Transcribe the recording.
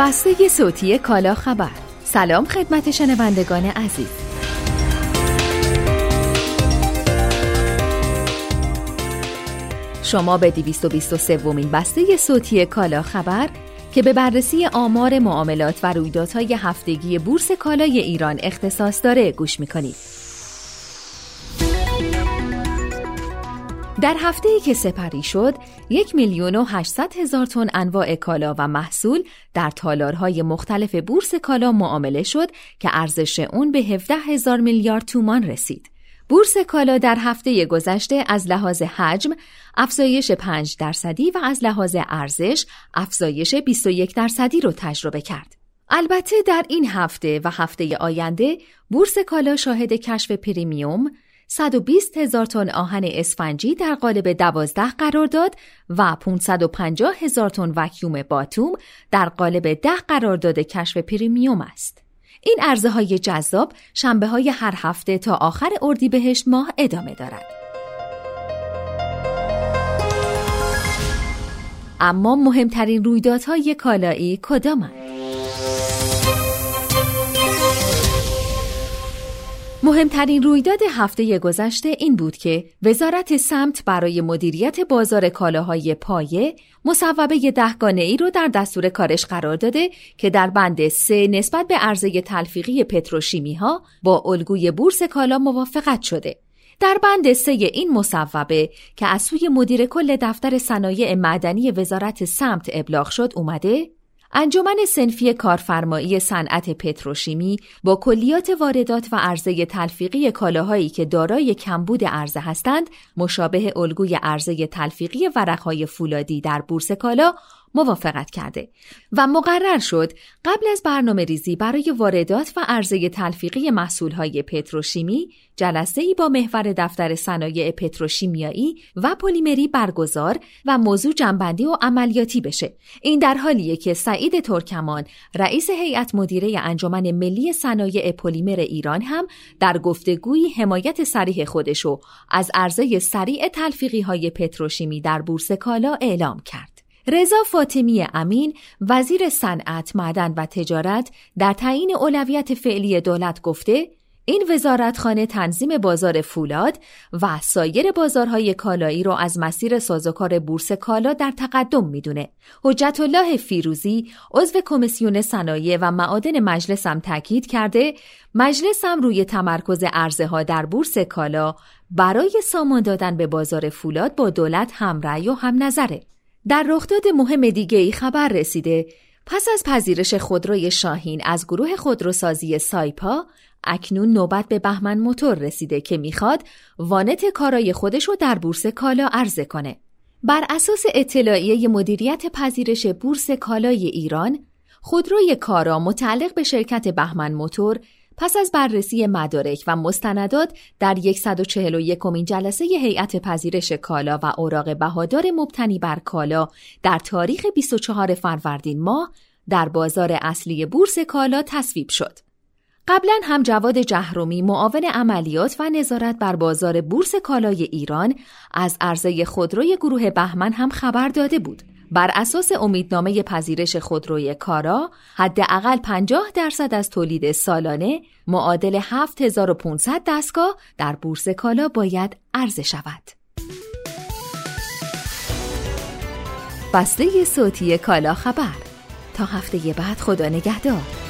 بسته صوتی کالا خبر. سلام خدمت شنوندگان عزیز. شما به 223مین بسته صوتی کالا خبر که به بررسی آمار معاملات و رویدادهای هفتگی بورس کالای ایران اختصاص داره گوش می‌کنید. در هفته‌ای که سپری شد، 1,800,000 تن انواع کالا و محصول در تالارهای مختلف بورس کالا معامله شد که ارزش اون به 17,000 میلیارد تومان رسید. بورس کالا در هفته گذشته از لحاظ حجم افزایش 5% و از لحاظ ارزش افزایش 21% رو تجربه کرد. البته در این هفته و هفته آینده بورس کالا شاهد کشف پریمیوم 120,000 تن آهن اسفنجی در قالب 12 قرار داد و 550,000 تن وکیوم باتوم در قالب 10 قرارداد کشف پریمیوم است. این عرضه‌های جذاب شنبه‌های هر هفته تا آخر اردیبهشت ماه ادامه دارد. اما مهمترین رویدادهای کالایی کدامند؟ مهمترین رویداد هفته گذشته این بود که وزارت سمت برای مدیریت بازار کالاهای پایه مصوبه 10 گانه‌ای رو در دستور کارش قرار داده که در بند 3 نسبت به عرضه تلفیقی پتروشیمی‌ها با الگوی بورس کالا موافقت شده. در بند 3 این مصوبه که از سوی مدیر کل دفتر صنایع معدنی وزارت سمت ابلاغ شد اومده انجمن صنفی کارفرمایی صنعت پتروشیمی با کلیات واردات و عرضه تلفیقی کالاهایی که دارای کمبود عرضه هستند مشابه الگوی عرضه تلفیقی ورقهای فولادی در بورس کالا موافقت کرده و مقرر شد قبل از برنامه‌ریزی برای واردات و عرضه تلفیقی محصولهای پتروشیمی جلسه‌ای با محور دفتر صنایع پتروشیمیایی و پلیمری برگزار و موضوع جنبندی و عملیاتی بشه. این در حالیه که سعید ترکمان رئیس هیئت مدیره انجمن ملی صنایع پلیمر ایران هم در گفتگویی حمایت صریح خودشو از عرضه سریع تلفیقی‌های پتروشیمی در بورس کالا اعلام کرد. رضا فاطمی امین وزیر صنعت، معدن و تجارت در تعیین اولویت فعلی دولت گفته این وزارتخانه تنظیم بازار فولاد و سایر بازارهای کالایی رو از مسیر سازوکار بورس کالا در تقدم میدونه. حجت الله فیروزی عضو کمیسیون صنایع و معادن مجلس هم تاکید کرده مجلس هم روی تمرکز عرضه ها در بورس کالا برای سامان دادن به بازار فولاد با دولت همرأی و هم نظره. در رخداد مهم دیگه‌ای خبر رسیده پس از پذیرش خودروی شاهین از گروه خودروسازی سایپا اکنون نوبت به بهمن موتور رسیده که میخواد وانت کارای خودشو در بورس کالا عرضه کنه. بر اساس اطلاعیه مدیریت پذیرش بورس کالای ایران، خودروی کارا متعلق به شرکت بهمن موتور پس از بررسی مدارک و مستندات در 141مین جلسه هیئت پذیرش کالا و اوراق بهادار مبتنی بر کالا در تاریخ 24 فروردین ماه در بازار اصلی بورس کالا تصویب شد. قبلا هم جواد جهرومی معاون عملیات و نظارت بر بازار بورس کالای ایران از عرضه خودروی گروه بهمن هم خبر داده بود. بر اساس امیدنامه پذیرش خودروی کارا حداقل 50% از تولید سالانه معادل 7500 دستگاه در بورس کالا باید عرضه شود. بسته صوتی کالا خبر. تا هفته بعد خدا نگهدار.